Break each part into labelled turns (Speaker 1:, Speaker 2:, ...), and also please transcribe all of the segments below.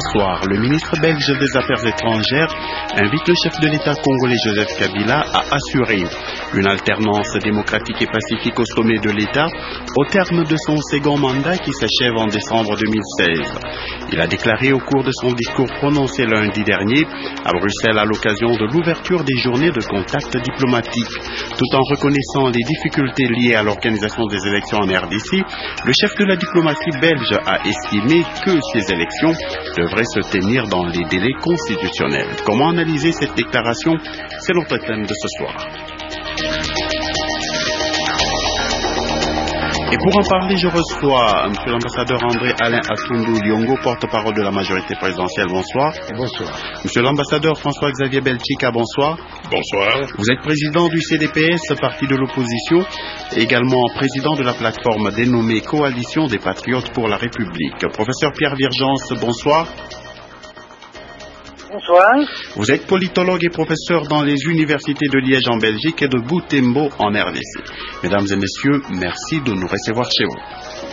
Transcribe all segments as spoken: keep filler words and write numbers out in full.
Speaker 1: soir, le ministre belge des Affaires étrangères invite le chef de l'État congolais Joseph Kabila à assurer une alternance démocratique et pacifique au sommet de l'État au terme de son second mandat qui s'achève en décembre deux mille seize. Il a déclaré au cours de son discours prononcé lundi dernier à Bruxelles à l'occasion de l'ouverture des journées de contact diplomatique. Tout en reconnaissant les difficultés liées à l'organisation des élections en R D C, le chef de la diplomatie belge a estimé que ces élections devraient se tenir dans les délais constitutionnels. Comment analyser cette déclaration? C'est notre thème de ce soir. Et pour en parler, je reçois M. l'ambassadeur André Alain Atundu Liongo, porte-parole de la majorité présidentielle. Bonsoir.
Speaker 2: Bonsoir.
Speaker 1: M. l'ambassadeur François-Xavier Belchika, bonsoir.
Speaker 3: Bonsoir.
Speaker 1: Vous êtes président du C D P S, parti de l'opposition, et également président de la plateforme dénommée Coalition des Patriotes pour la République. Professeur Pierre Virgence, bonsoir.
Speaker 4: Bonsoir.
Speaker 1: Vous êtes politologue et professeur dans les universités de Liège en Belgique et de Butembo en R D C. Mesdames et messieurs, merci de nous recevoir chez vous.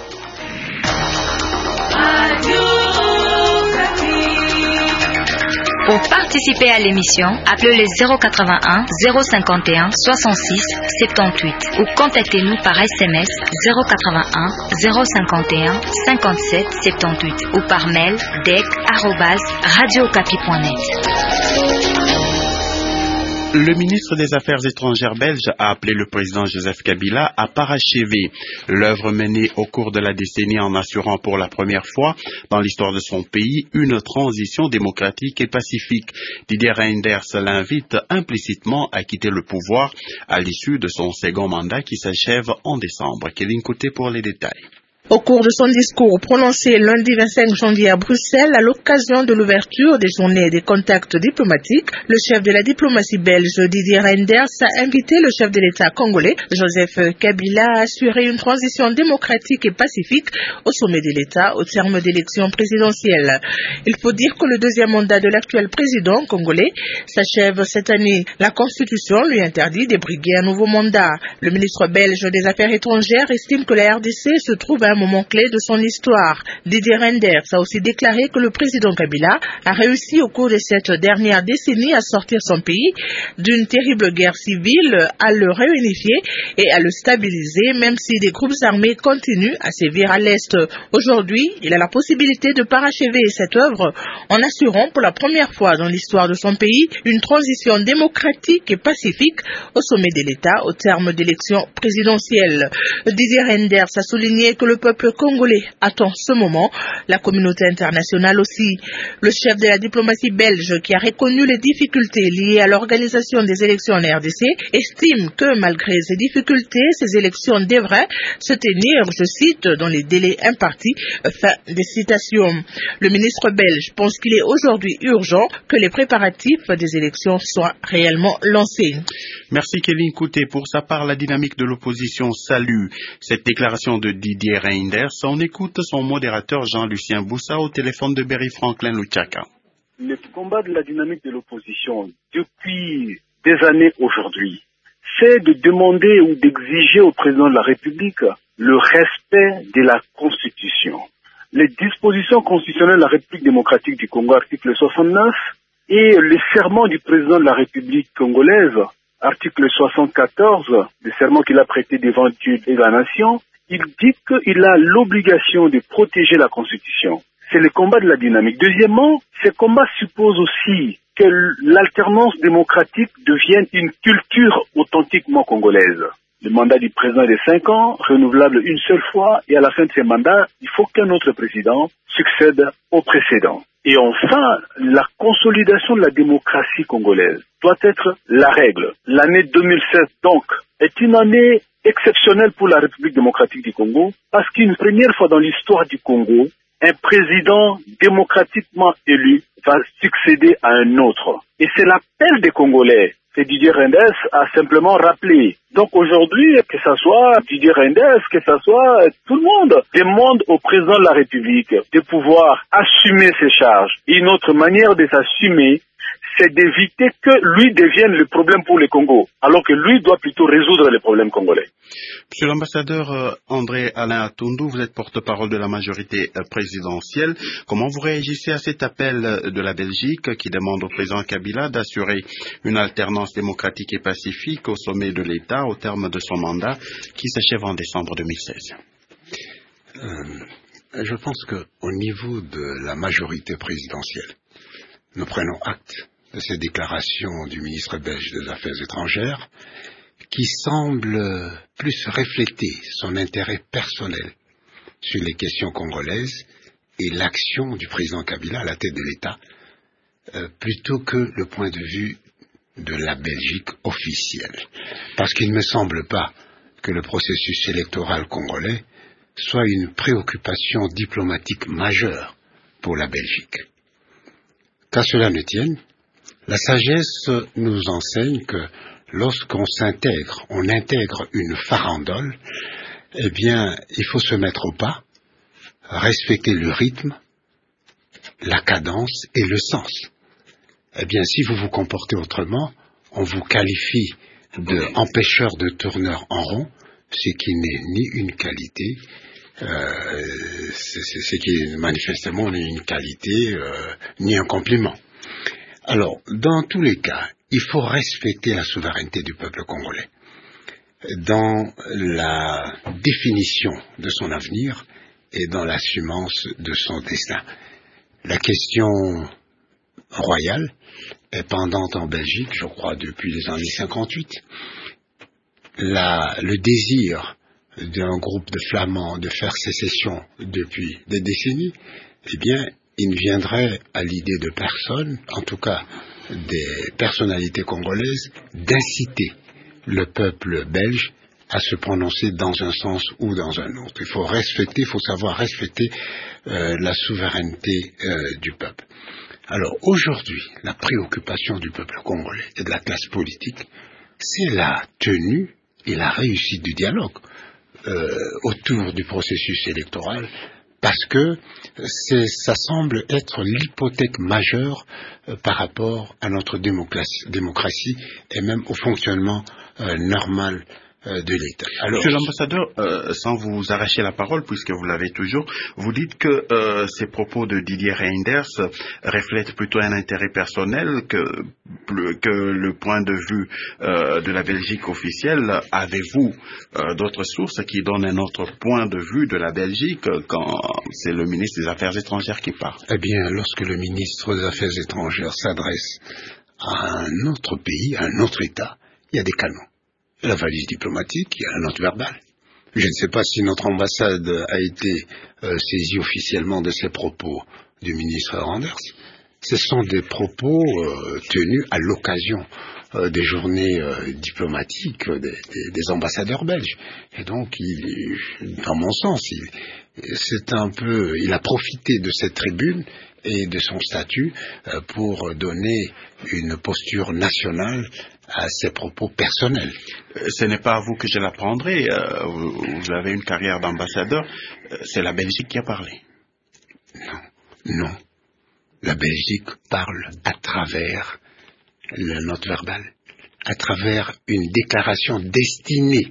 Speaker 5: Pour participer à l'émission, appelez le zéro quatre-vingt-un zéro cinquante et un soixante-six soixante-dix-huit ou contactez-nous par S M S zéro quatre-vingt-un zéro cinquante et un cinquante-sept soixante-dix-huit ou par mail dec arobase radiocapi point net.
Speaker 1: Le ministre des Affaires étrangères belge a appelé le président Joseph Kabila à parachever l'œuvre menée au cours de la décennie en assurant pour la première fois dans l'histoire de son pays une transition démocratique et pacifique. Didier Reynders l'invite implicitement à quitter le pouvoir à l'issue de son second mandat qui s'achève en décembre. Kéline Côté pour les détails.
Speaker 2: Au cours de son discours prononcé lundi vingt-cinq janvier à Bruxelles, à l'occasion de l'ouverture des journées des contacts diplomatiques, le chef de la diplomatie belge Didier Reynders a invité le chef de l'État congolais Joseph Kabila à assurer une transition démocratique et pacifique au sommet de l'État au terme d'élections présidentielles. Il faut dire que le deuxième mandat de l'actuel président congolais s'achève cette année. La Constitution lui interdit de briguer un nouveau mandat. Le ministre belge des Affaires étrangères estime que la R D C se trouve à un moment clé de son histoire. Didier Reynders a aussi déclaré que le président Kabila a réussi au cours de cette dernière décennie à sortir son pays d'une terrible guerre civile, à le réunifier et à le stabiliser, même si des groupes armés continuent à sévir à l'Est. Aujourd'hui, il a la possibilité de parachever cette œuvre en assurant pour la première fois dans l'histoire de son pays une transition démocratique et pacifique au sommet de l'État au terme d'élections présidentielles. Didier Reynders a souligné que le Le peuple congolais attend ce moment, la communauté internationale aussi. Le chef de la diplomatie belge, qui a reconnu les difficultés liées à l'organisation des élections en R D C, estime que malgré ces difficultés, ces élections devraient se tenir, je cite, dans les délais impartis. Fin des citations. Le ministre belge pense qu'il est aujourd'hui urgent que les préparatifs des élections soient réellement lancés.
Speaker 1: Merci Kéline Kouté. Pour sa part, la dynamique de l'opposition salue cette déclaration de Didier Reynders. On écoute son modérateur Jean-Lucien Boussa au téléphone de Berry Franklin Luchaka.
Speaker 4: Le combat de la dynamique de l'opposition depuis des années aujourd'hui, c'est de demander ou d'exiger au président de la République le respect de la Constitution. Les dispositions constitutionnelles de la République démocratique du Congo, article soixante-neuf, et le serment du président de la République congolaise, article soixante-quatorze, le serment qu'il a prêté devant Dieu et la nation, il dit qu'il a l'obligation de protéger la Constitution. C'est le combat de la dynamique. Deuxièmement, ce combat suppose aussi que l'alternance démocratique devienne une culture authentiquement congolaise. Le mandat du président est de cinq ans, renouvelable une seule fois, et à la fin de ce mandat, il faut qu'un autre président succède au précédent. Et enfin, la consolidation de la démocratie congolaise doit être la règle. L'année deux mille seize, donc, est une année exceptionnelle pour la République démocratique du Congo, parce qu'une première fois dans l'histoire du Congo, un président démocratiquement élu va succéder à un autre. Et c'est l'appel des Congolais que Didier Reynders a simplement rappelé. Donc aujourd'hui, que ce soit Didier Reynders, que ce soit tout le monde, demande au président de la République de pouvoir assumer ses charges. Et une autre manière de s'assumer, c'est d'éviter que lui devienne le problème pour le Congo, alors que lui doit plutôt résoudre les problèmes congolais.
Speaker 1: Monsieur l'ambassadeur euh, André Alain Atundu, vous êtes porte-parole de la majorité euh, présidentielle. Comment vous réagissez à cet appel de la Belgique qui demande au président Kabila d'assurer une alternance démocratique et pacifique au sommet de l'État au terme de son mandat qui s'achève en décembre deux mille seize?
Speaker 3: euh, Je pense qu'au niveau de la majorité présidentielle, nous prenons acte de ces déclarations du ministre belge des Affaires étrangères qui semble plus refléter son intérêt personnel sur les questions congolaises et l'action du président Kabila à la tête de l'État, euh, plutôt que le point de vue de la Belgique officielle. Parce qu'il ne me semble pas que le processus électoral congolais soit une préoccupation diplomatique majeure pour la Belgique. Qu'à cela ne tienne, la sagesse nous enseigne que lorsqu'on s'intègre, on intègre une farandole, eh bien, il faut se mettre au pas, respecter le rythme, la cadence et le sens. Eh bien, si vous vous comportez autrement, on vous qualifie d'empêcheur de tourneur en rond, ce qui n'est ni une qualité, euh, ce qui est manifestement ni une qualité, euh, ni un compliment. Alors, dans tous les cas, il faut respecter la souveraineté du peuple congolais dans la définition de son avenir et dans l'assumance de son destin. La question royale est pendante en Belgique, je crois, depuis les années cinquante-huit. La, le désir d'un groupe de Flamands de faire sécession depuis des décennies, eh bien, il ne viendrait à l'idée de personne, en tout cas des personnalités congolaises, d'inciter le peuple belge à se prononcer dans un sens ou dans un autre. Il faut respecter, il faut savoir respecter euh, la souveraineté euh, du peuple. Alors aujourd'hui, la préoccupation du peuple congolais et de la classe politique, c'est la tenue et la réussite du dialogue euh, autour du processus électoral, parce que c'est, ça semble être l'hypothèque majeure euh, par rapport à notre démocratie, démocratie et même au fonctionnement euh, normal euh, de l'État.
Speaker 1: Alors, Monsieur l'ambassadeur, euh, sans vous arracher la parole, puisque vous l'avez toujours, vous dites que euh, ces propos de Didier Reynders reflètent plutôt un intérêt personnel que, que le point de vue euh, de la Belgique officielle. Avez-vous euh, d'autres sources qui donnent un autre point de vue de la Belgique quand c'est le ministre des Affaires étrangères qui parle?
Speaker 3: Eh bien, lorsque le ministre des Affaires étrangères s'adresse à un autre pays, à un autre État, il y a des canons. La valise diplomatique, il y a la note verbale. Je ne sais pas si notre ambassade a été euh, saisie officiellement de ces propos du ministre Reynders. Ce sont des propos euh, tenus à l'occasion euh, des journées euh, diplomatiques des, des, des ambassadeurs belges. Et donc, il, dans mon sens, il, c'est un peu, il a profité de cette tribune et de son statut euh, pour donner une posture nationale à ses propos personnels.
Speaker 1: Ce n'est pas à vous que je l'apprendrai. Euh, vous, vous avez une carrière d'ambassadeur. Euh, c'est la Belgique qui a parlé.
Speaker 3: Non, non. La Belgique parle à travers la note verbale, à travers une déclaration destinée,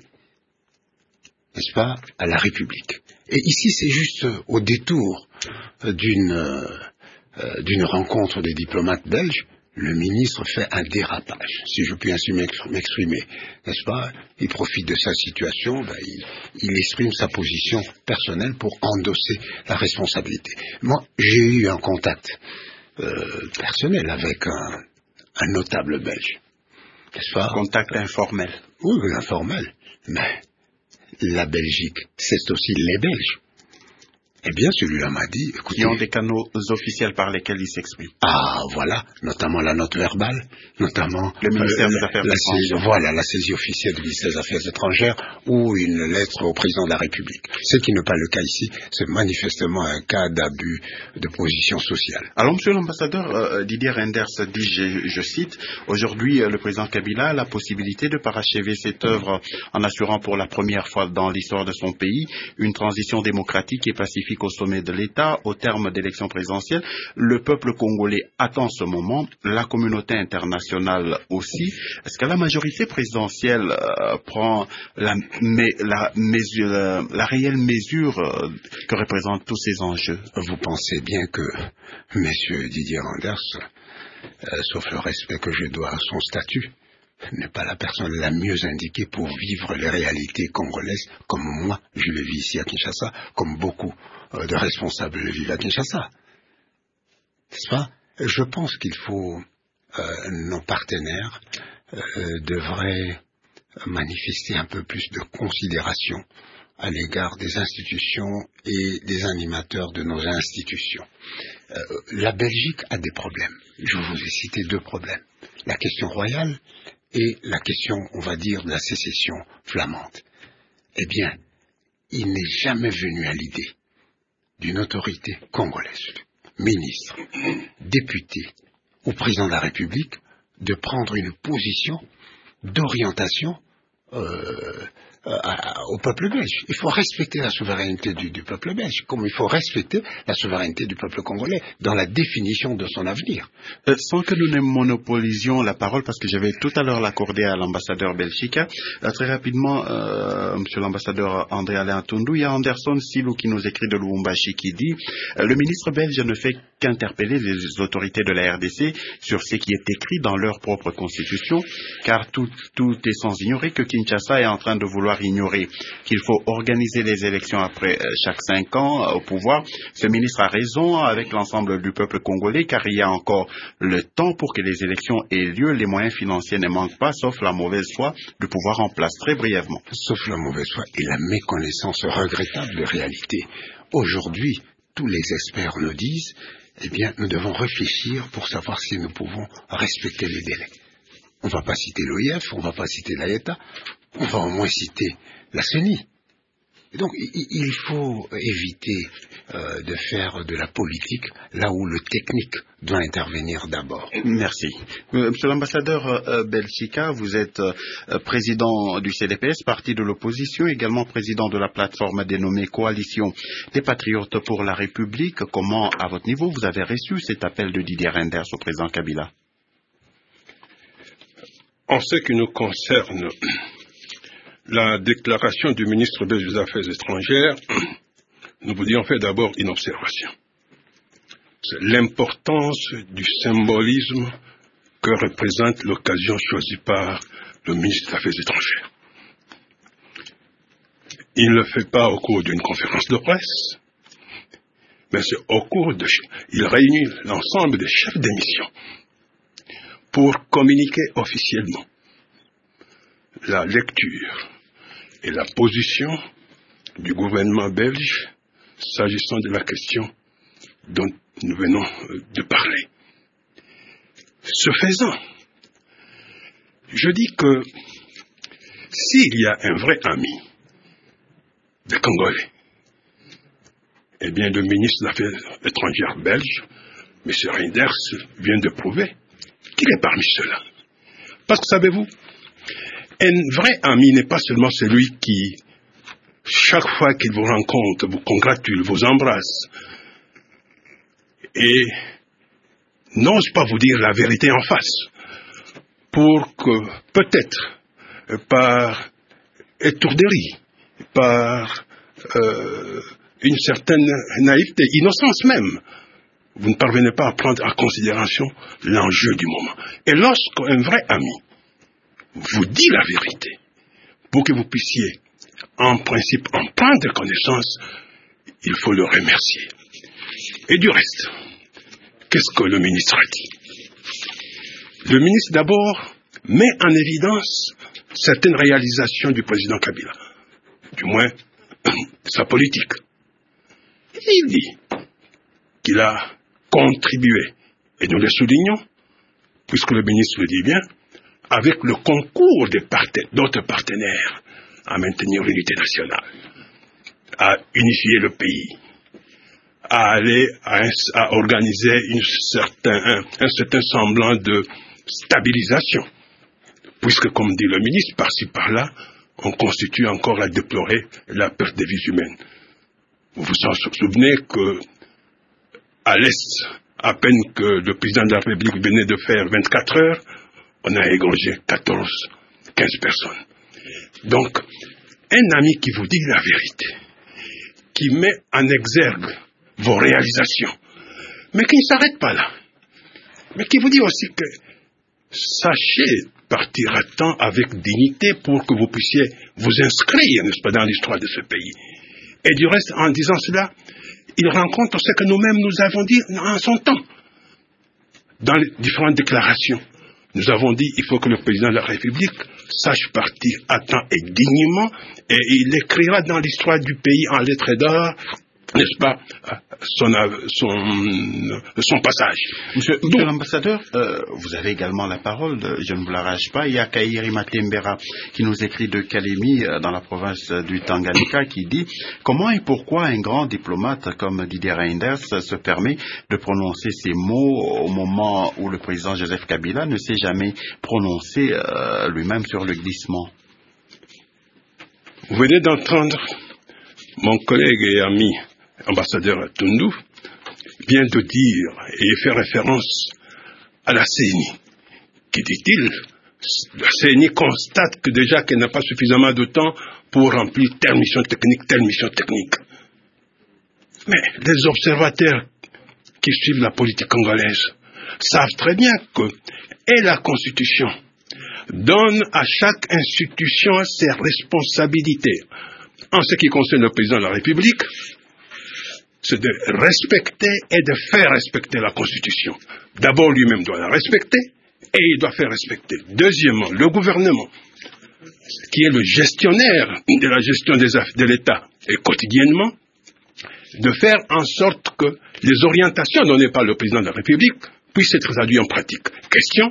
Speaker 3: n'est-ce pas, à la République. Et ici, c'est juste au détour d'une, euh, d'une rencontre des diplomates belges, le ministre fait un dérapage, si je puis ainsi m'exprimer, n'est-ce pas? Il profite de sa situation, ben, il, il exprime sa position personnelle pour endosser la responsabilité. Moi, j'ai eu un contact euh, personnel avec un, un notable belge, n'est-ce pas?
Speaker 1: Contact informel.
Speaker 3: Oui, informel, mais la Belgique, c'est aussi les Belges. Eh bien, celui-là m'a dit, écoutez...
Speaker 1: Qui ont des canaux officiels par lesquels ils s'expriment.
Speaker 3: Ah, voilà, notamment la note verbale, notamment...
Speaker 1: Le ministère
Speaker 3: euh,
Speaker 1: des Affaires
Speaker 3: la
Speaker 1: étrangères.
Speaker 3: Saisie, voilà, la saisie officielle du ministère des Affaires étrangères ou une lettre au président de la République. Ce qui n'est pas le cas ici, c'est manifestement un cas d'abus de position sociale.
Speaker 1: Alors, monsieur l'ambassadeur, euh, Didier Reynders dit, je, je cite, aujourd'hui, euh, le président Kabila a la possibilité de parachever cette œuvre en assurant pour la première fois dans l'histoire de son pays une transition démocratique et pacifique pacifique au sommet de l'État au terme d'élections présidentielles. Le peuple congolais attend ce moment, la communauté internationale aussi. Est-ce que la majorité présidentielle euh, prend la, mais, la, mesure, la, la réelle mesure euh, que représentent tous ces enjeux?
Speaker 3: Vous pensez bien que M. Didier Reynders, euh, sauf le respect que je dois à son statut, n'est pas la personne la mieux indiquée pour vivre les réalités congolaises comme moi, je le vis ici à Kinshasa, comme beaucoup euh, de responsables le vivent à Kinshasa. N'est-ce pas? Je pense qu'il faut, euh, nos partenaires euh, devraient manifester un peu plus de considération à l'égard des institutions et des animateurs de nos institutions. Euh, la Belgique a des problèmes. Je vous ai cité deux problèmes. La question royale et la question, on va dire, de la sécession flamande. Eh bien, il n'est jamais venu à l'idée d'une autorité congolaise, ministre, député ou président de la République, de prendre une position d'orientation euh, à, au peuple belge. Il faut respecter la souveraineté du, du peuple belge, comme il faut respecter la souveraineté du peuple congolais dans la définition de son avenir.
Speaker 1: Euh, sans que nous ne monopolisions la parole, parce que je vais tout à l'heure l'accorder à l'ambassadeur Belchika, euh, très rapidement, euh, monsieur l'ambassadeur André Alain Tondou, il y a Anderson Silou qui nous écrit de Lubumbashi qui dit euh, le ministre belge ne fait qu'interpeller les autorités de la R D C sur ce qui est écrit dans leur propre constitution, car tout, tout est sans ignorer que Kinshasa est en train de vouloir ignorer qu'il faut organiser les élections après euh, chaque cinq ans euh, au pouvoir. Ce ministre a raison avec l'ensemble du peuple congolais, car il y a encore le temps pour que les élections aient lieu. Les moyens financiers ne manquent pas, sauf la mauvaise foi du pouvoir en place. Très brièvement.
Speaker 3: Sauf la mauvaise foi et la méconnaissance regrettable de réalité. Aujourd'hui, tous les experts nous disent, eh bien, nous devons réfléchir pour savoir si nous pouvons respecter les délais. On ne va pas citer l'O I F, on ne va pas citer l'A E T A, on va au moins citer la C E N I. Et donc, il faut éviter euh, de faire de la politique là où le technique doit intervenir d'abord.
Speaker 1: Merci. Euh, Monsieur l'ambassadeur euh, Belchika, vous êtes euh, président du C D P S, parti de l'opposition, également président de la plateforme dénommée Coalition des Patriotes pour la République. Comment, à votre niveau, vous avez reçu cet appel de Didier Reynders au président Kabila?
Speaker 6: En ce qui nous concerne, la déclaration du ministre des Affaires étrangères, nous voulions faire d'abord une observation. C'est l'importance du symbolisme que représente l'occasion choisie par le ministre des Affaires étrangères. Il ne le fait pas au cours d'une conférence de presse, mais c'est au cours de... Il réunit l'ensemble des chefs de mission pour communiquer officiellement la lecture et la position du gouvernement belge s'agissant de la question dont nous venons de parler. Ce faisant, je dis que s'il y a un vrai ami des Congolais, eh bien le ministre des Affaires étrangères belge, M. Reynders, vient de prouver qu'il est parmi ceux-là. Parce que savez-vous, un vrai ami n'est pas seulement celui qui, chaque fois qu'il vous rencontre, vous congratule, vous embrasse, et n'ose pas vous dire la vérité en face, pour que, peut-être, par étourderie, par euh, une certaine naïveté, innocence même, vous ne parvenez pas à prendre en considération l'enjeu du moment. Et lorsqu'un vrai ami vous dit la vérité, pour que vous puissiez, en principe, en prendre connaissance, il faut le remercier. Et du reste, qu'est-ce que le ministre a dit? Le ministre, d'abord, met en évidence certaines réalisations du président Kabila, du moins sa politique. Il dit qu'il a contribué, et nous le soulignons, puisque le ministre le dit bien, avec le concours d'autres partenaires, à maintenir l'unité nationale, à unifier le pays, à aller à, un, à organiser une certain, un, un certain semblant de stabilisation, puisque, comme dit le ministre, par-ci par-là, on constitue encore à déplorer la perte des vies humaines. vous vous souvenez que à l'Est, à peine que le président de la République venait de faire vingt-quatre heures, on a égorgé quatorze, quinze personnes. Donc, un ami qui vous dit la vérité, qui met en exergue vos réalisations, mais qui ne s'arrête pas là, mais qui vous dit aussi que sachez partir à temps avec dignité pour que vous puissiez vous inscrire, n'est-ce pas, dans l'histoire de ce pays. Et du reste, en disant cela, il rencontre ce que nous-mêmes nous avons dit en son temps. Dans les différentes déclarations, nous avons dit qu'il faut que le président de la République sache partir à temps et dignement, et il écrira dans l'histoire du pays en lettres d'or, n'est-ce pas, son, son, son passage.
Speaker 1: Monsieur, monsieur l'ambassadeur, euh, vous avez également la parole, de, je ne vous l'arrache pas. Il y a Kairi Matembera qui nous écrit de Kalemi, euh, dans la province du Tanganyika, qui dit « Comment et pourquoi un grand diplomate comme Didier Reynders se permet de prononcer ces mots au moment où le président Joseph Kabila ne s'est jamais prononcé euh, lui-même sur le glissement ?»
Speaker 6: Vous venez d'entendre mon collègue et ami ambassadeur Tundu vient de dire et fait référence à la C N I, qui dit-il, la C N I constate que déjà qu'elle n'a pas suffisamment de temps pour remplir telle mission technique, telle mission technique. Mais les observateurs qui suivent la politique congolaise savent très bien que et la Constitution donne à chaque institution ses responsabilités. En ce qui concerne le président de la République, c'est de respecter et de faire respecter la Constitution. D'abord, lui-même doit la respecter et il doit faire respecter. Deuxièmement, le gouvernement, qui est le gestionnaire de la gestion des affaires de l'État, et quotidiennement, de faire en sorte que les orientations données par le président de la République puissent être traduites en pratique. Question,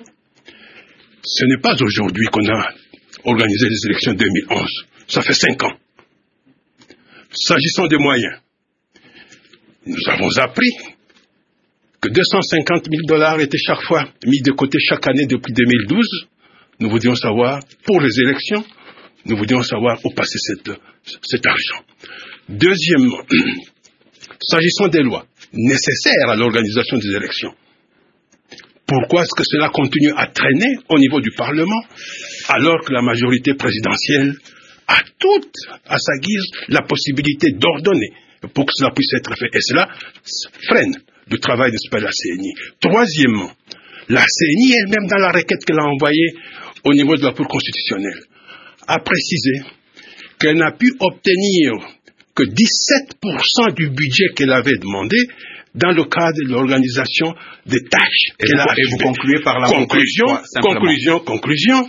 Speaker 6: ce n'est pas aujourd'hui qu'on a organisé les élections deux mille onze, ça fait cinq ans. S'agissant des moyens, nous avons appris que deux cent cinquante mille dollars étaient chaque fois mis de côté chaque année depuis deux mille douze. Nous voudrions savoir, pour les élections, nous voudrions savoir où passer cette, cet argent. Deuxièmement, s'agissant des lois nécessaires à l'organisation des élections, pourquoi est-ce que cela continue à traîner au niveau du Parlement alors que la majorité présidentielle a toute à sa guise la possibilité d'ordonner pour que cela puisse être fait. Et cela freine le travail de la C N I. Troisièmement, la C N I elle-même, dans la requête qu'elle a envoyée au niveau de la Cour constitutionnelle, a précisé qu'elle n'a pu obtenir que dix-sept pour cent du budget qu'elle avait demandé dans le cadre de l'organisation des tâches qu'elle a
Speaker 1: achevées. Et vous concluez par la
Speaker 6: conclusion, conclusion, conclusion.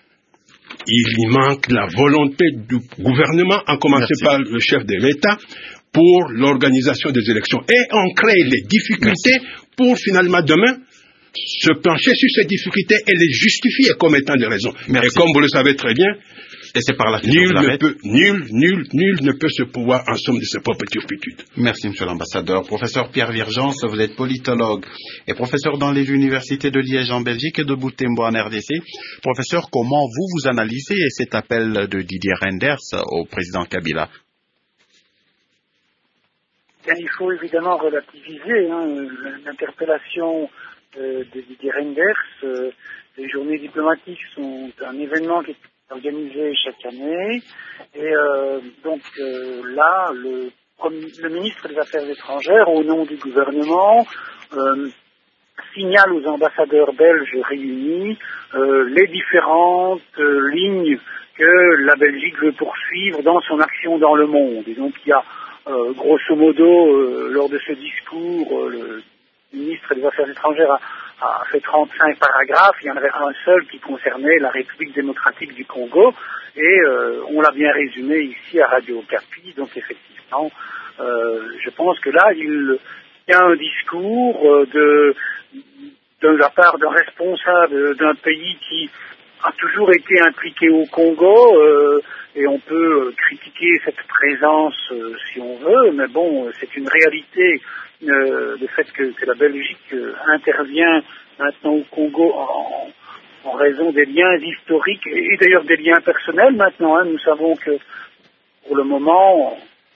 Speaker 6: Il manque la volonté du gouvernement, en commençant Merci. par le chef de l'État, pour l'organisation des élections. Et on crée les difficultés Merci. pour finalement demain se pencher sur ces difficultés et les justifier comme étant des raisons. Merci. Et comme vous le savez très bien,
Speaker 1: et c'est par la
Speaker 6: nul, ne peut, nul, nul, nul ne peut se pouvoir en somme de ses propres turpitudes.
Speaker 1: Merci, monsieur l'ambassadeur. Professeur Pierre Virgence, vous êtes politologue et professeur dans les universités de Liège en Belgique et de Butembo en R D C. Professeur, comment vous vous analysez cet appel de Didier Reynders au président Kabila?
Speaker 7: Il faut évidemment relativiser hein, l'interpellation euh, de Didier Reynders. Euh, les journées diplomatiques sont un événement qui est organisé chaque année. Et euh, donc euh, là, le, le ministre des Affaires étrangères, au nom du gouvernement, euh, signale aux ambassadeurs belges réunis euh, les différentes euh, lignes que la Belgique veut poursuivre dans son action dans le monde. Et donc il y a euh, grosso modo, euh, lors de ce discours, euh, le ministre des Affaires étrangères a a fait trente-cinq paragraphes, il y en avait un seul qui concernait la République démocratique du Congo, et euh, on l'a bien résumé ici à Radio Okapi, donc effectivement, euh, je pense que là, il y a un discours euh, de, de la part d'un responsable d'un pays qui a toujours été impliqué au Congo, euh, et on peut critiquer cette présence euh, si on veut, mais bon, c'est une réalité. Euh, le fait que, que la Belgique euh, intervient maintenant au Congo en, en raison des liens historiques et, et d'ailleurs des liens personnels maintenant. Hein. Nous savons que pour le moment,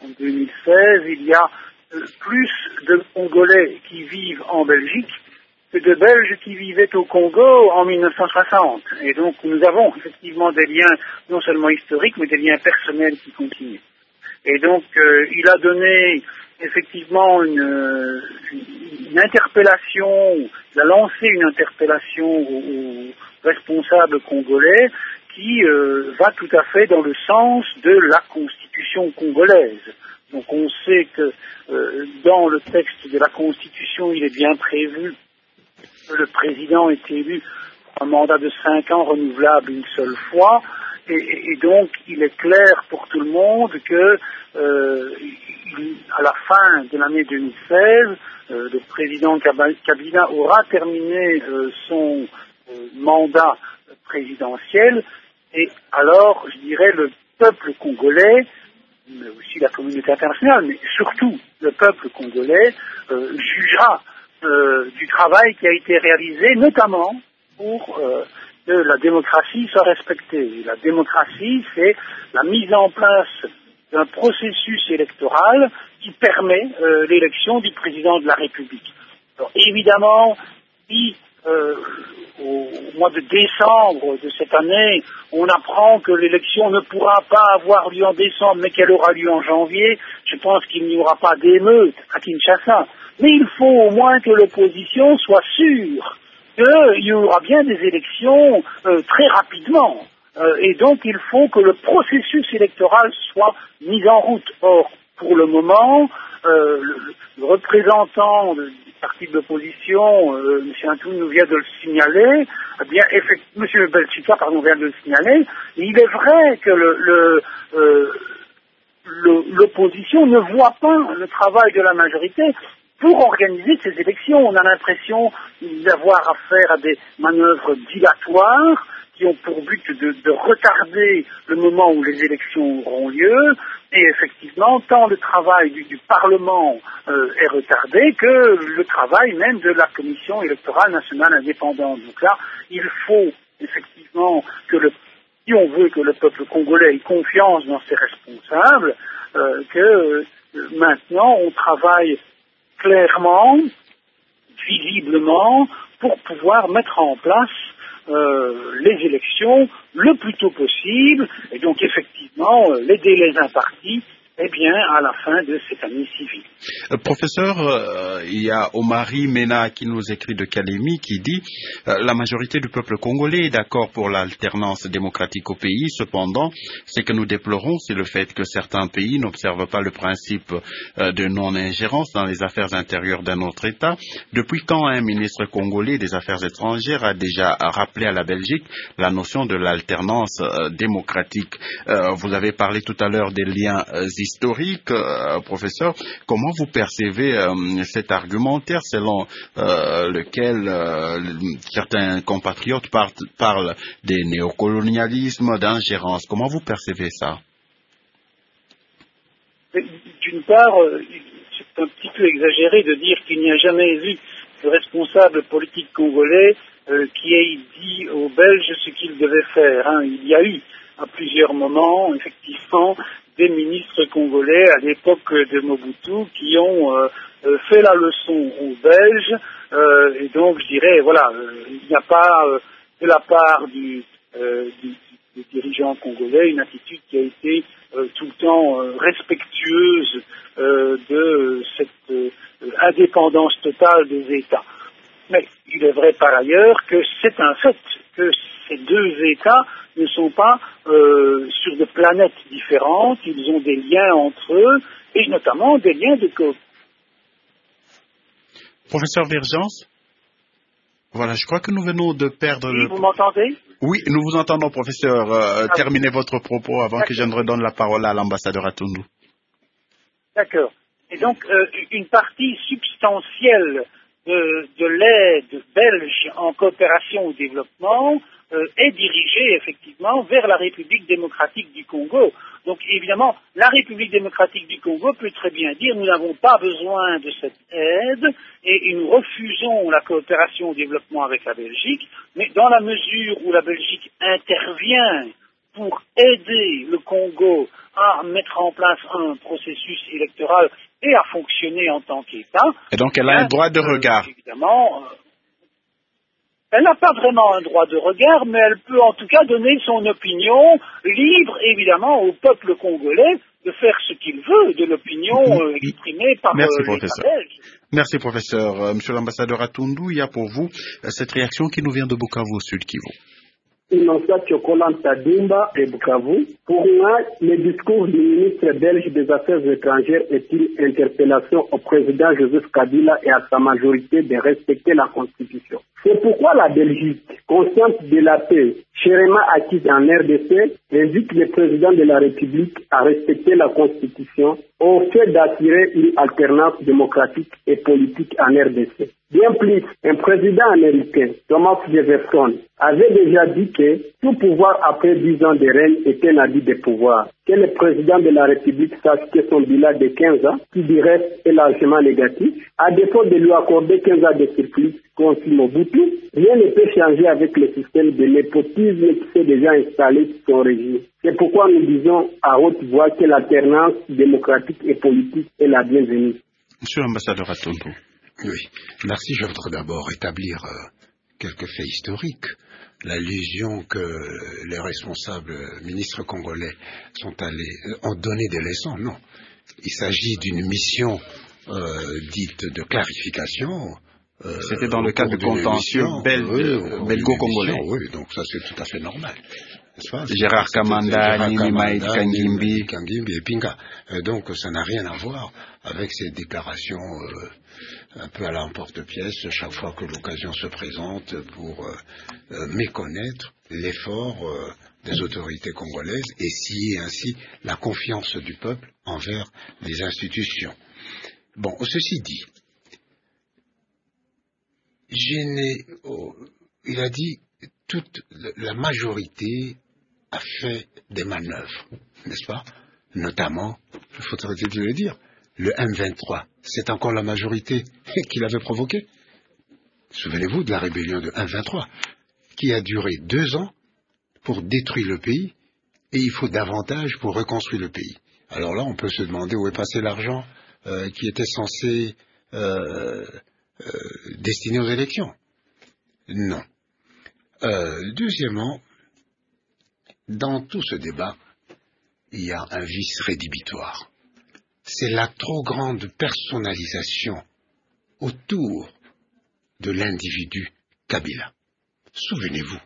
Speaker 7: En deux mille seize, il y a euh, plus de Congolais qui vivent en Belgique que de Belges qui vivaient au Congo en mille neuf cent soixante. Et donc nous avons effectivement des liens non seulement historiques, mais des liens personnels qui continuent. Et donc euh, il a donné effectivement une, une, une interpellation, il a lancé une interpellation aux, aux responsables congolais qui euh, va tout à fait dans le sens de la constitution congolaise. Donc on sait que euh, dans le texte de la constitution, il est bien prévu que le président est élu pour un mandat de cinq ans renouvelable une seule fois, et, et, et donc il est clair pour tout le monde que euh, il, à la fin de l'année deux mille seize, euh, le président Kabila aura terminé euh, son euh, mandat présidentiel. Et alors, je dirais, le peuple congolais, mais aussi la communauté internationale, mais surtout le peuple congolais, euh, jugera euh, du travail qui a été réalisé, notamment pour euh, que la démocratie soit respectée. Et la démocratie, c'est la mise en place d'un processus électoral qui permet euh, l'élection du président de la République. Alors, évidemment, si euh, au mois de décembre de cette année, on apprend que l'élection ne pourra pas avoir lieu en décembre, mais qu'elle aura lieu en janvier, je pense qu'il n'y aura pas d'émeute à Kinshasa. Mais il faut au moins que l'opposition soit sûre qu'il y aura bien des élections euh, très rapidement. Euh, et donc il faut que le processus électoral soit mis en route. Or, pour le moment, euh, le, le représentant de, du parti de l'opposition, euh, M. Antoun, nous vient de le signaler, eh bien, effectivement, M. Belchika, pardon, vient de le signaler, et il est vrai que le, le, euh, le, l'opposition ne voit pas le travail de la majorité pour organiser ces élections. On a l'impression d'avoir affaire à des manœuvres dilatoires qui ont pour but de, de retarder le moment où les élections auront lieu. Et effectivement, tant le travail du, du Parlement euh, est retardé que le travail même de la Commission électorale nationale indépendante. Donc là, il faut effectivement que le, si on veut que le peuple congolais ait confiance dans ses responsables, euh, que euh, maintenant on travaille clairement, visiblement, pour pouvoir mettre en place Euh, les élections le plus tôt possible, et donc effectivement euh, les délais impartis, eh bien, à la fin de cette année civile.
Speaker 1: Euh, professeur, euh, il y a Omari Mena qui nous écrit de Kalemi qui dit euh, la majorité du peuple congolais est d'accord pour l'alternance démocratique au pays. Cependant, ce que nous déplorons, c'est le fait que certains pays n'observent pas le principe euh, de non-ingérence dans les affaires intérieures d'un autre État. Depuis quand un ministre congolais des Affaires étrangères a déjà rappelé à la Belgique la notion de l'alternance euh, démocratique? euh, Vous avez parlé tout à l'heure des liens euh, historique, euh, professeur. Comment vous percevez euh, cet argumentaire selon euh, lequel euh, certains compatriotes partent, parlent des néocolonialismes, d'ingérence? Comment vous percevez ça?
Speaker 7: D'une part, c'est un petit peu exagéré de dire qu'il n'y a jamais eu de responsable politique congolais euh, qui ait dit aux Belges ce qu'ils devaient faire. Hein. Il y a eu à plusieurs moments, effectivement, des ministres congolais à l'époque de Mobutu qui ont euh, euh, fait la leçon aux Belges, euh, et donc je dirais, voilà, euh, il n'y a pas euh, de la part du, euh, du, du dirigeant congolais une attitude qui a été euh, tout le temps euh, respectueuse euh, de cette euh, indépendance totale des États. Mais il est vrai par ailleurs que c'est un fait que ces deux États ne sont pas euh, sur des planètes différentes, ils ont des liens entre eux, et notamment des liens de coopération.
Speaker 1: Professeur Vergence, voilà, je crois que nous venons de perdre...
Speaker 7: Oui,
Speaker 1: le...
Speaker 7: vous m'entendez?
Speaker 1: Oui, nous vous entendons, professeur. Euh,
Speaker 7: ah,
Speaker 1: terminez votre propos avant D'accord. que je ne redonne la parole à l'ambassadeur Atundu.
Speaker 7: D'accord. Et donc, euh, une partie substantielle de, de l'aide belge en coopération au développement euh, est dirigée effectivement vers la République démocratique du Congo. Donc évidemment, la République démocratique du Congo peut très bien dire nous n'avons pas besoin de cette aide et, et nous refusons la coopération au développement avec la Belgique, mais dans la mesure où la Belgique intervient pour aider le Congo à mettre en place un processus électoral et à fonctionner en tant qu'État.
Speaker 1: Et donc elle a un droit de regard.
Speaker 7: Euh, évidemment, euh, elle n'a pas vraiment un droit de regard, mais elle peut en tout cas donner son opinion libre, évidemment, au peuple congolais de faire ce qu'il veut de l'opinion euh, exprimée par
Speaker 1: Merci,
Speaker 7: euh, l'État
Speaker 1: professeur.
Speaker 7: belge.
Speaker 1: Merci, professeur. Euh, Monsieur l'ambassadeur Atundu, il y a pour vous euh, cette réaction qui nous vient de Bukavu au Sud Kivu.
Speaker 8: Innocent Chokolanta Dimba et Bukavu. Pour moi, le discours du ministre belge des Affaires étrangères est une interpellation au président Joseph Kabila et à sa majorité de respecter la Constitution. C'est pourquoi la Belgique, consciente de la paix chèrement acquise en R D C, invite le président de la République à respecter la Constitution au fait d'assurer une alternance démocratique et politique en R D C. Bien plus, un président américain, Thomas Jefferson, avait déjà dit que tout pouvoir après dix ans de règne est un abus de pouvoir. Que le président de la République sache que son bilan de quinze ans, qui du reste est largement négatif, à défaut de lui accorder quinze ans de surplus contre Mobutu, rien ne peut changer avec le système de népotisme qui s'est déjà installé sur son régime. C'est pourquoi nous disons à haute voix que l'alternance démocratique et politique est la bienvenue.
Speaker 1: Monsieur l'ambassadeur Atundu.
Speaker 3: Oui, merci. Je voudrais d'abord établir euh, quelques faits historiques. L'allusion que les responsables ministres congolais sont allés, euh, ont donné des leçons, non. Il s'agit d'une mission euh, dite de clarification. Euh,
Speaker 1: C'était dans le cadre de contentieux belgo-congolais.
Speaker 3: Oui, donc ça c'est tout à fait normal.
Speaker 1: Gérard Kamanda, Nini Maïd, Kangimbi.
Speaker 3: Kangimbi et Pinga. Euh, donc ça n'a rien à voir avec ces déclarations euh, un peu à l'emporte-pièce chaque fois que l'occasion se présente pour euh, euh, méconnaître l'effort euh, des autorités congolaises et scier ainsi la confiance du peuple envers les institutions. Bon, ceci dit, je n'ai, oh, il a dit toute la majorité a fait des manœuvres, n'est-ce pas? Notamment, il faudrait-il le dire, le M vingt-trois, c'est encore la majorité qui l'avait provoqué. Souvenez-vous de la rébellion de M vingt-trois, qui a duré deux ans pour détruire le pays, et il faut davantage pour reconstruire le pays. Alors là, on peut se demander où est passé l'argent euh, qui était censé euh, euh, destiné aux élections. Non. Euh, deuxièmement, dans tout ce débat, il y a un vice rédhibitoire. C'est la trop grande personnalisation autour de l'individu Kabila. Souvenez-vous,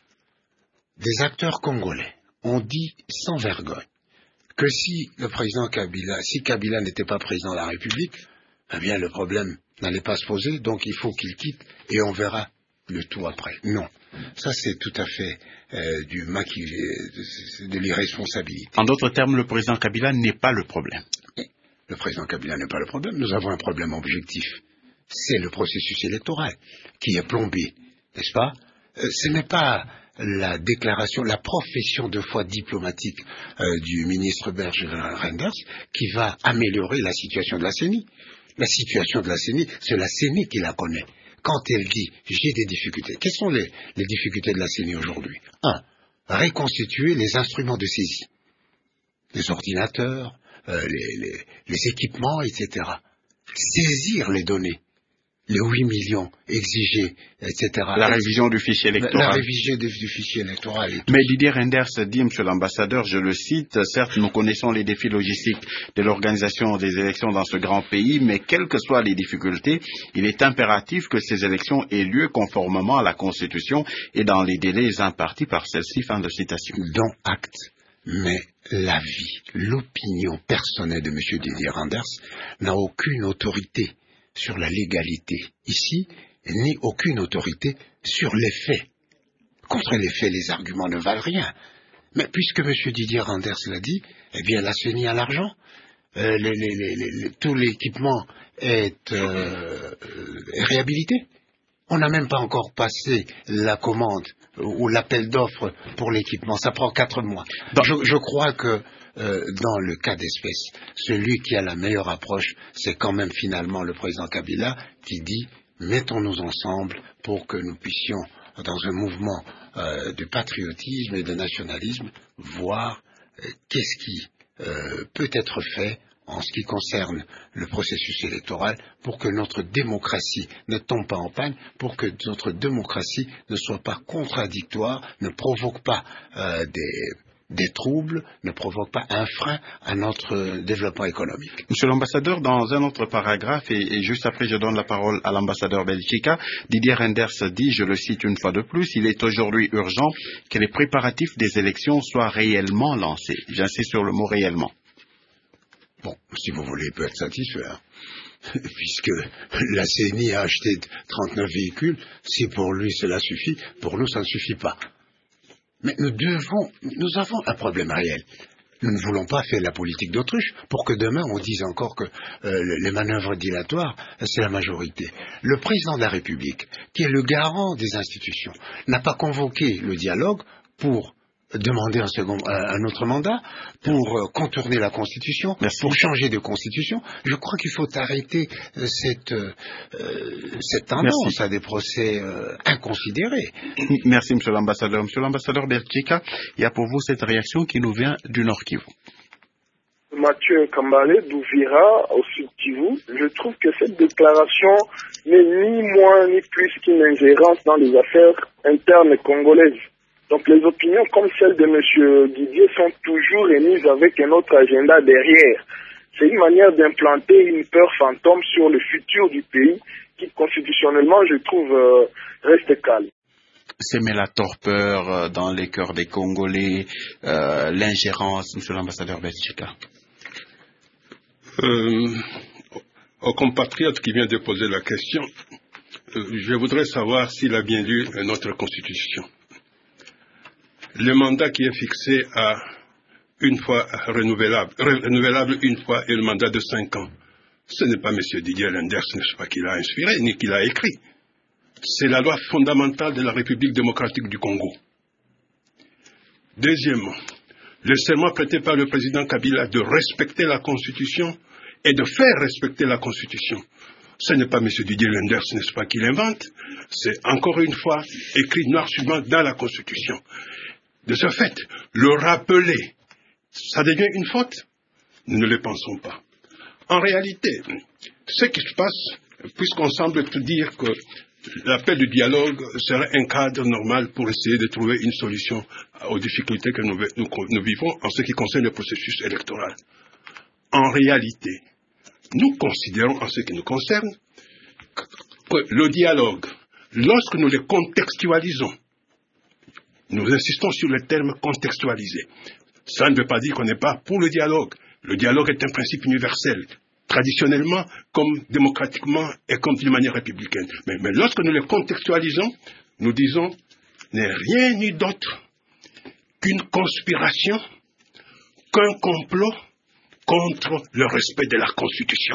Speaker 3: des acteurs congolais ont dit sans vergogne que si le président Kabila, si Kabila n'était pas président de la République, eh bien le problème n'allait pas se poser, donc il faut qu'il quitte et on verra le tout après. Non. Ça, c'est tout à fait euh, du maquis, de, de l'irresponsabilité.
Speaker 1: En d'autres termes, le président Kabila n'est pas le problème.
Speaker 3: Le président Kabila n'est pas le problème. Nous avons un problème objectif. C'est le processus électoral qui est plombé, n'est-ce pas? euh, Ce n'est pas la déclaration, la profession de foi diplomatique euh, du ministre belge Renders qui va améliorer la situation de la C E N I. La situation de la C E N I, c'est la C E N I qui la connaît. Quand elle dit « j'ai des difficultés », quelles sont les, les difficultés de la C E N I aujourd'hui? Un, reconstituer les instruments de saisie, les ordinateurs, euh, les, les, les équipements, et cetera. Saisir les données, les huit millions exigés, et cetera.
Speaker 1: La révision du fichier électoral.
Speaker 3: La, la révision du, du fichier électoral. Et
Speaker 1: Mais Didier Renders dit, monsieur l'ambassadeur, je le cite, certes nous connaissons les défis logistiques de l'organisation des élections dans ce grand pays, mais quelles que soient les difficultés, il est impératif que ces élections aient lieu conformément à la Constitution et dans les délais impartis par celle-ci. Fin de citation.
Speaker 3: Dont acte. Mais l'avis, l'opinion personnelle de M. Didier Renders n'a aucune autorité sur la légalité ici, ni aucune autorité sur les faits. Contre les faits, les arguments ne valent rien. Mais puisque M. Didier Renders l'a dit, eh bien la C E N I a l'argent, euh, les, les, les, les, tout l'équipement est, euh, est réhabilité. On n'a même pas encore passé la commande ou l'appel d'offres pour l'équipement. Ça prend quatre mois. Donc, je, je crois que euh, dans le cas d'espèce, celui qui a la meilleure approche, c'est quand même finalement le président Kabila qui dit « mettons-nous ensemble pour que nous puissions dans un mouvement euh, de patriotisme et de nationalisme, voir euh, qu'est-ce qui euh, peut être fait en ce qui concerne le processus électoral pour que notre démocratie ne tombe pas en panne, pour que notre démocratie ne soit pas contradictoire, ne provoque pas euh, des... des troubles, ne provoquent pas un frein à notre développement économique.
Speaker 1: Monsieur l'ambassadeur, dans un autre paragraphe, et, et juste après je donne la parole à l'ambassadeur Belgica, Didier Reynders dit, je le cite une fois de plus, il est aujourd'hui urgent que les préparatifs des élections soient réellement lancés. J'insiste sur le mot réellement.
Speaker 3: Bon, si vous voulez, il peut être satisfait, hein. Puisque la C N I a acheté trente-neuf véhicules, si pour lui cela suffit, pour nous ça ne suffit pas. Mais nous devons, nous avons un problème réel. Nous ne voulons pas faire la politique d'autruche pour que demain on dise encore que euh, les manœuvres dilatoires, c'est la majorité. Le président de la République, qui est le garant des institutions, n'a pas convoqué le dialogue pour demander un, second, un autre mandat, pour contourner la Constitution, Merci. pour changer de Constitution. Je crois qu'il faut arrêter cette, euh, cette tendance Merci. à des procès euh, inconsidérés.
Speaker 1: Merci, Monsieur l'ambassadeur. Monsieur l'ambassadeur Belgica, il y a pour vous cette réaction qui nous vient du Nord Kivu.
Speaker 9: Mathieu Kambale d'Ouvira au Sud Kivu, je trouve que cette déclaration n'est ni moins ni plus qu'une ingérence dans les affaires internes congolaises. Donc les opinions comme celle de M. Didier sont toujours émises avec un autre agenda derrière. C'est une manière d'implanter une peur fantôme sur le futur du pays qui, constitutionnellement, je trouve, euh, reste calme.
Speaker 1: S'aimer la torpeur dans les cœurs des Congolais, euh, l'ingérence, M. l'ambassadeur Belgica.
Speaker 6: Euh, au compatriote qui vient de poser la question, euh, je voudrais savoir s'il a bien lu notre Constitution. Le mandat qui est fixé à une fois renouvelable, renouvelable une fois et le mandat de cinq ans, ce n'est pas M. Didier Reynders, n'est-ce pas, qui l'a inspiré, ni qui l'a écrit. C'est la loi fondamentale de la République démocratique du Congo. Deuxièmement, le serment prêté par le président Kabila de respecter la Constitution et de faire respecter la Constitution. Ce n'est pas M. Didier Reynders, n'est-ce pas, qui l'invente. C'est encore une fois écrit noir sur blanc dans la Constitution. De ce fait, le rappeler, ça devient une faute? Nous ne le pensons pas. En réalité, ce qui se passe, puisqu'on semble tout dire que l'appel du dialogue serait un cadre normal pour essayer de trouver une solution aux difficultés que nous, nous, nous vivons en ce qui concerne le processus électoral. En réalité, nous considérons, en ce qui nous concerne, que le dialogue, lorsque nous le contextualisons, nous insistons sur le terme contextualisé. Ça ne veut pas dire qu'on n'est pas pour le dialogue. Le dialogue est un principe universel, traditionnellement, comme démocratiquement et comme d'une manière républicaine. Mais, mais lorsque nous le contextualisons, nous disons n'est rien ni d'autre qu'une conspiration, qu'un complot contre le respect de la Constitution.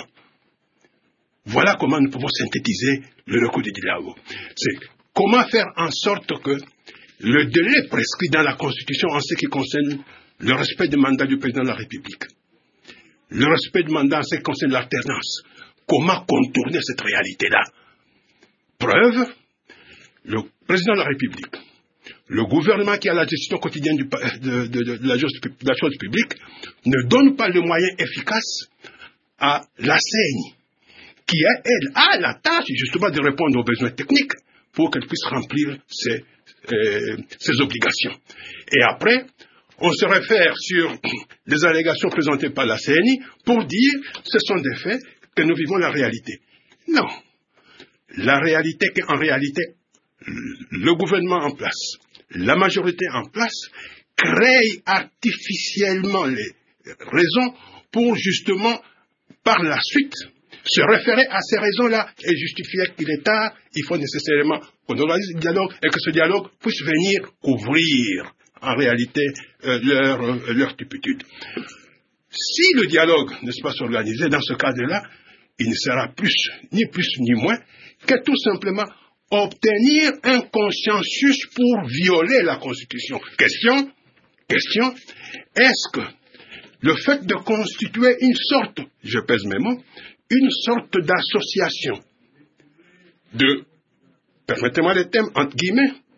Speaker 6: Voilà comment nous pouvons synthétiser le recours du dialogue. C'est comment faire en sorte que le délai prescrit dans la Constitution en ce qui concerne le respect du mandat du président de la République, le respect du mandat en ce qui concerne l'alternance, comment contourner cette réalité-là? Preuve, le président de la République, le gouvernement qui a la gestion quotidienne du, de, de, de, de, la chose, de la chose publique, ne donne pas le moyen efficace à la C E N I, qui, elle, a la tâche justement de répondre aux besoins techniques pour qu'elle puisse remplir ses Euh, ses obligations. Et après, on se réfère sur les allégations présentées par la C N I pour dire ce sont des faits que nous vivons la réalité. Non. La réalité qu'en réalité, le gouvernement en place, la majorité en place, crée artificiellement les raisons pour justement, par la suite, se référer à ces raisons-là et justifier qu'il est tard, il faut nécessairement qu'on organise le dialogue et que ce dialogue puisse venir couvrir en réalité euh, leur, euh, leur turpitude. Si le dialogue ne se passe organisé dans ce cadre-là, il ne sera plus, ni plus ni moins, que tout simplement obtenir un consensus pour violer la Constitution. Question, question, est-ce que le fait de constituer une sorte, je pèse mes mots, une sorte d'association de, permettez-moi le terme, entre guillemets,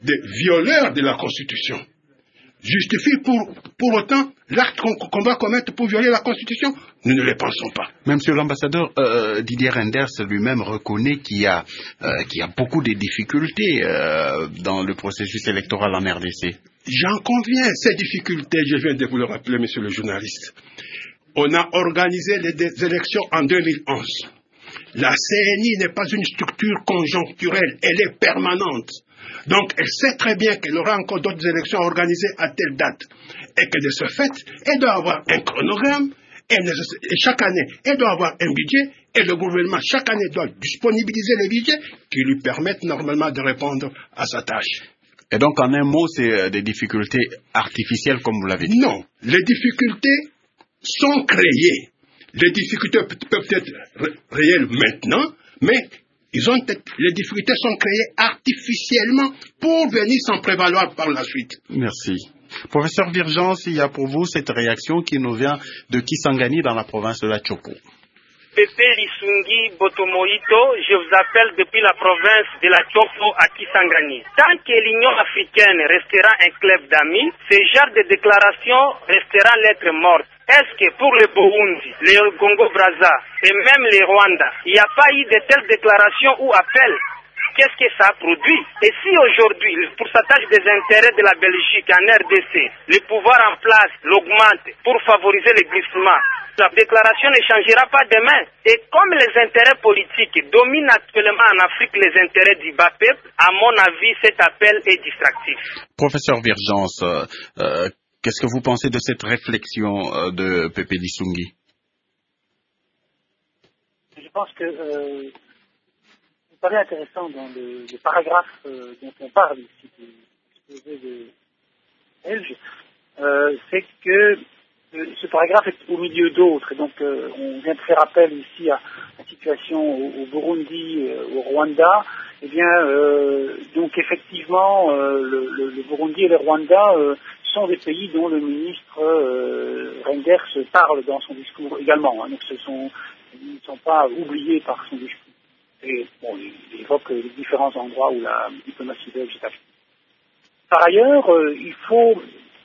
Speaker 6: des violeurs de la Constitution justifie pour, pour autant l'acte qu'on, qu'on va commettre pour violer la Constitution? Nous ne le pensons pas.
Speaker 1: Mais monsieur l'ambassadeur, euh, Didier Reynders lui-même reconnaît qu'il y a, euh, qu'il y a beaucoup de difficultés euh, dans le processus électoral en R D C.
Speaker 6: J'en conviens, ces difficultés, je viens de vous le rappeler, monsieur le journaliste. On a organisé les, les élections en deux mille onze. La C N I n'est pas une structure conjoncturelle, elle est permanente. Donc, elle sait très bien qu'elle aura encore d'autres élections organisées à telle date. Et que de ce fait, elle doit avoir un chronogramme, et chaque année, elle doit avoir un budget, et le gouvernement, chaque année, doit disponibiliser les budgets qui lui permettent normalement de répondre à sa tâche.
Speaker 1: Et donc, en un mot, c'est des difficultés artificielles, comme vous l'avez dit?
Speaker 6: Non, les difficultés sont créées. Les difficultés peuvent être réelles maintenant, mais ils ont été, les difficultés sont créées artificiellement pour venir s'en prévaloir par la suite.
Speaker 1: Merci. Professeur Virgence, il y a pour vous cette réaction qui nous vient de Kisangani dans la province de la Chopo.
Speaker 10: Pepe Lisungi Botomoito, je vous appelle depuis la province de la Chopo à Kisangani. Tant que l'Union africaine restera un club d'amis, ce genre de déclaration restera lettre morte. Est-ce que pour le Burundi, le Congo-Brazza et même le Rwanda, il n'y a pas eu de telles déclarations ou appels? Qu'est-ce que ça a produit? Et si aujourd'hui, le pourcentage des intérêts de la Belgique en R D C, le pouvoir en place l'augmente pour favoriser le glissement, la déclaration ne changera pas demain. Et comme les intérêts politiques dominent actuellement en Afrique les intérêts du bas peuple, à mon avis, cet appel est distractif.
Speaker 1: Professeur Virgence, euh, euh, qu'est-ce que vous pensez de cette réflexion euh, de Pepe Lisungi?
Speaker 7: Je pense que euh, il paraît intéressant dans le, le paragraphe euh, dont on parle ici, de l'exposé de Belge, euh, c'est que euh, ce paragraphe est au milieu d'autres. Donc euh, on vient de faire appel ici à la situation au, au Burundi, euh, au Rwanda. Eh bien, euh, donc effectivement, euh, le, le, le Burundi et le Rwanda euh, sont des pays dont le ministre euh, Reynders parle dans son discours également. Hein, donc ce sont, ils ne sont pas oubliés par son discours. Et bon, il évoque les différents endroits où la diplomatie belge est active. Par ailleurs, euh, il faut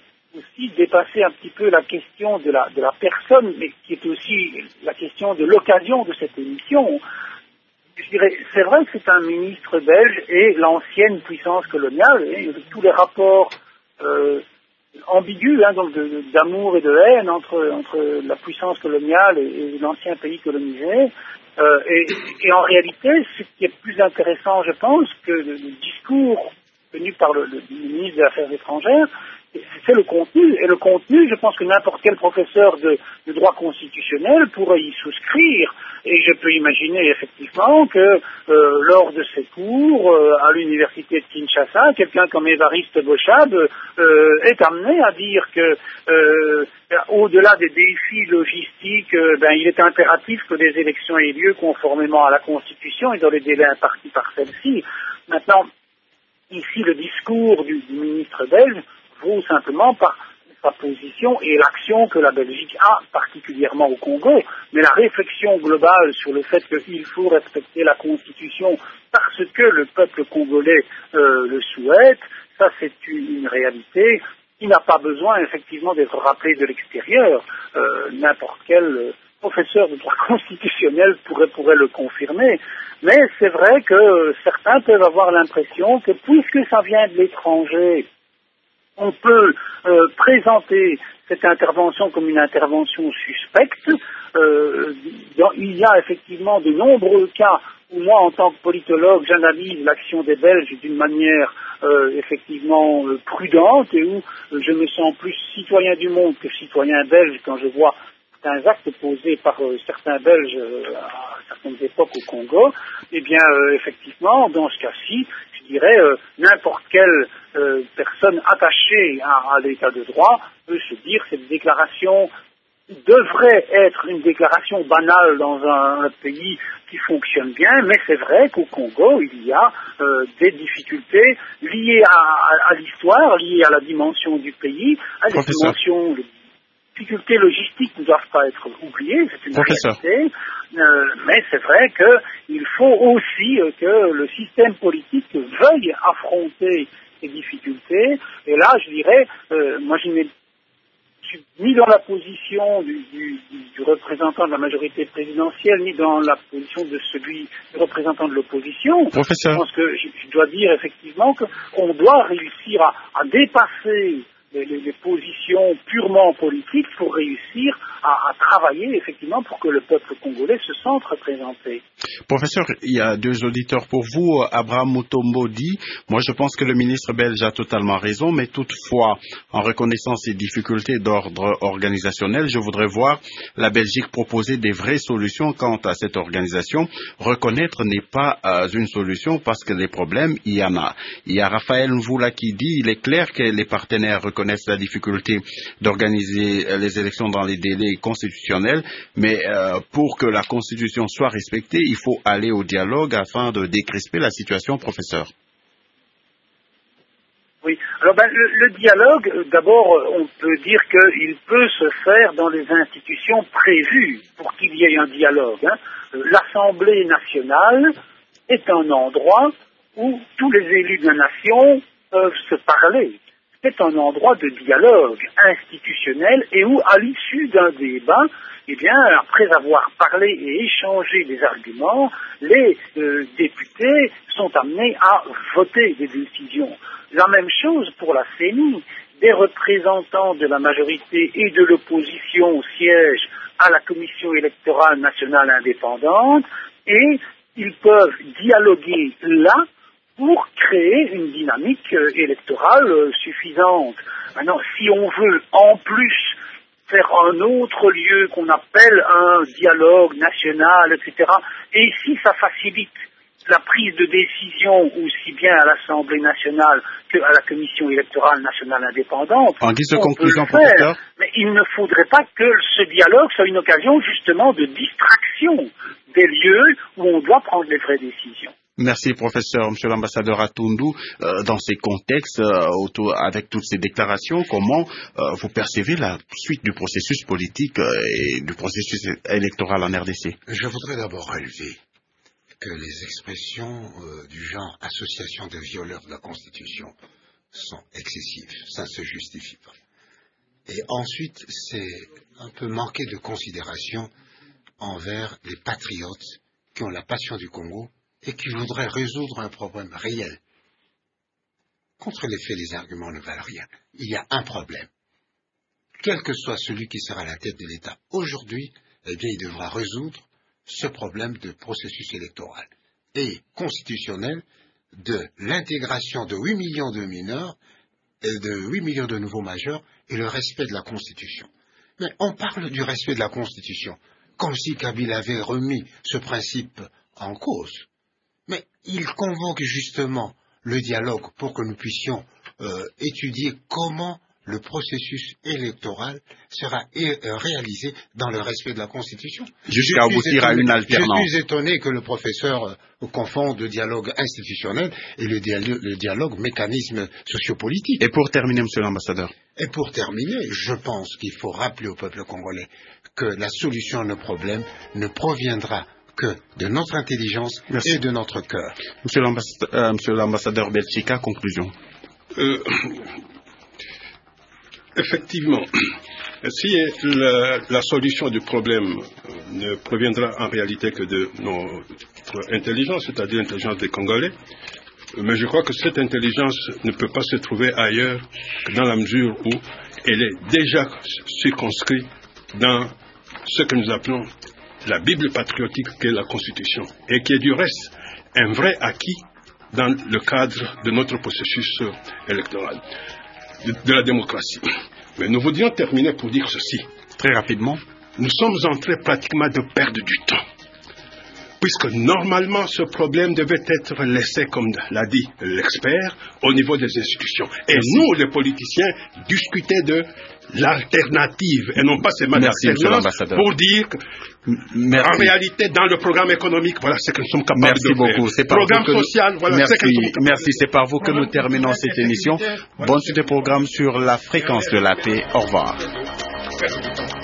Speaker 7: aussi dépasser un petit peu la question de la, de la personne, mais qui est aussi la question de l'occasion de cette émission. Je dirais, c'est vrai que c'est un ministre belge et l'ancienne puissance coloniale, et tous les rapports euh, ambigus, hein, donc de, de, d'amour et de haine entre, entre la puissance coloniale et, et l'ancien pays colonisé. Euh, et, et en réalité, ce qui est plus intéressant, je pense, que le, le discours tenu par le, le ministre des Affaires étrangères, c'est le contenu. Et le contenu, je pense que n'importe quel professeur de, de droit constitutionnel pourrait y souscrire. Et je peux imaginer effectivement que euh, lors de ces cours euh, à l'université de Kinshasa, quelqu'un comme Évariste Bochab euh, est amené à dire que euh, au-delà des défis logistiques, euh, ben, il est impératif que des élections aient lieu conformément à la Constitution et dans les délais impartis par celle-ci. Maintenant, ici, le discours du, du ministre belge vaut simplement par sa position et l'action que la Belgique a, particulièrement au Congo, mais la réflexion globale sur le fait qu'il faut respecter la Constitution parce que le peuple congolais euh, le souhaite, ça c'est une, une réalité qui n'a pas besoin effectivement d'être rappelée de l'extérieur. Euh, n'importe quel euh, professeur de droit constitutionnel pourrait, pourrait le confirmer, mais c'est vrai que euh, certains peuvent avoir l'impression que puisque ça vient de l'étranger, on peut euh, présenter cette intervention comme une intervention suspecte. Euh, dans, il y a effectivement de nombreux cas où moi, en tant que politologue, j'analyse l'action des Belges d'une manière euh, effectivement euh, prudente et où euh, je me sens plus citoyen du monde que citoyen belge quand je vois certains actes posés par euh, certains Belges euh, à certaines époques au Congo. Eh bien, euh, effectivement, dans ce cas-ci, je dirais, euh, n'importe quelle euh, personne attachée à, à l'état de droit peut se dire que cette déclaration devrait être une déclaration banale dans un, un pays qui fonctionne bien, mais c'est vrai qu'au Congo, il y a euh, des difficultés liées à, à, à l'histoire, liées à la dimension du pays, à la dimension... Les difficultés logistiques ne doivent pas être oubliées, c'est une
Speaker 1: Professeur.
Speaker 7: réalité, euh, mais c'est vrai qu'il faut aussi euh, que le système politique veuille affronter ces difficultés. Et là, je dirais, euh, moi je n'ai suis ni dans la position du, du, du représentant de la majorité présidentielle, ni dans la position de celui du représentant de l'opposition.
Speaker 1: Professeur.
Speaker 7: Je pense que je, je dois dire effectivement qu'on doit réussir à, à dépasser les, les, les positions purement politiques pour réussir à, à travailler effectivement pour que le peuple congolais se sente représenté.
Speaker 1: Professeur, il y a deux auditeurs pour vous. Abraham Mutombo dit, moi je pense que le ministre belge a totalement raison, mais toutefois, en reconnaissant ces difficultés d'ordre organisationnel, je voudrais voir la Belgique proposer des vraies solutions quant à cette organisation. Reconnaître n'est pas euh, une solution parce que les problèmes, il y en a. Il y a Raphaël Nvoula qui dit, il est clair que les partenaires reconnaissent la difficulté d'organiser les élections dans les délais constitutionnels, mais euh, pour que la Constitution soit respectée, il faut aller au dialogue afin de décrisper la situation, professeur.
Speaker 7: Oui, alors ben, le, le dialogue, d'abord, on peut dire qu'il peut se faire dans les institutions prévues pour qu'il y ait un dialogue. Hein. L'Assemblée nationale est un endroit où tous les élus de la nation peuvent se parler. C'est un endroit de dialogue institutionnel et où, à l'issue d'un débat, eh bien, après avoir parlé et échangé des arguments, les euh, députés sont amenés à voter des décisions. La même chose pour la C E N I. Des représentants de la majorité et de l'opposition siègent à la Commission électorale nationale indépendante et ils peuvent dialoguer là pour créer une dynamique euh, électorale euh, suffisante. Maintenant, si on veut en plus faire un autre lieu qu'on appelle un dialogue national, et cetera, et si ça facilite la prise de décision aussi bien à l'Assemblée nationale qu'à la Commission électorale nationale indépendante,
Speaker 1: en guise de
Speaker 7: on
Speaker 1: conclusion,
Speaker 7: peut le faire,
Speaker 1: professeur.
Speaker 7: mais il ne faudrait pas que ce dialogue soit une occasion justement de distraction des lieux où on doit prendre les vraies décisions.
Speaker 1: Merci, professeur. Monsieur l'ambassadeur Atundu, euh, dans ces contextes, euh, autour, avec toutes ces déclarations, comment euh, vous percevez la suite du processus politique euh, et du processus électoral en R D C?
Speaker 3: Je voudrais d'abord relever que les expressions euh, du genre association de violeurs de la Constitution sont excessives. Ça ne se justifie pas. Et ensuite, c'est un peu manquer de considération envers les patriotes qui ont la passion du Congo et qui voudraient résoudre un problème réel. Contre les faits, les arguments ne valent rien. Il y a un problème. Quel que soit celui qui sera à la tête de l'État aujourd'hui, eh bien, il devra résoudre ce problème de processus électoral et constitutionnel de l'intégration de huit millions de mineurs et de huit millions de nouveaux majeurs et le respect de la Constitution. Mais on parle du respect de la Constitution comme si Kabila avait remis ce principe en cause. Mais il convoque justement le dialogue pour que nous puissions euh, étudier comment le processus électoral sera é- euh, réalisé dans le respect de la Constitution.
Speaker 1: Jusqu'à aboutir à une alternance.
Speaker 3: Je suis étonné que le professeur euh, confonde le dialogue institutionnel et le, dialo- le dialogue mécanisme sociopolitique.
Speaker 1: Et pour terminer, monsieur l'ambassadeur.
Speaker 3: Et pour terminer, je pense qu'il faut rappeler au peuple congolais que la solution à nos problèmes ne proviendra que de notre intelligence Merci. Et de notre cœur.
Speaker 1: Monsieur l'ambassadeur, euh, monsieur l'ambassadeur Belchika, conclusion.
Speaker 6: Euh, effectivement, si la, la solution du problème ne proviendra en réalité que de notre intelligence, c'est-à-dire l'intelligence des Congolais, mais je crois que cette intelligence ne peut pas se trouver ailleurs que dans la mesure où elle est déjà circonscrite dans ce que nous appelons la Bible patriotique qu'est la Constitution, et qui est du reste un vrai acquis dans le cadre de notre processus électoral, de, de la démocratie. Mais nous voudrions terminer pour dire ceci.
Speaker 1: Très rapidement.
Speaker 6: Nous sommes en train pratiquement de perdre du temps, puisque normalement ce problème devait être laissé, comme l'a dit l'expert, au niveau des institutions. Et Merci. Nous, les politiciens, discuter de l'alternative, et non pas seulement l'alternance, pour dire que, Merci. En réalité, dans le programme économique, voilà ce que nous sommes capables
Speaker 1: Merci
Speaker 6: de
Speaker 1: beaucoup.
Speaker 6: faire. Programme social,
Speaker 1: nous...
Speaker 6: voilà
Speaker 1: Merci.
Speaker 6: ce que nous sommes capables
Speaker 1: Merci, c'est par vous que nous terminons cette émission. Bonne suite de programme sur la fréquence de la paix. Au revoir.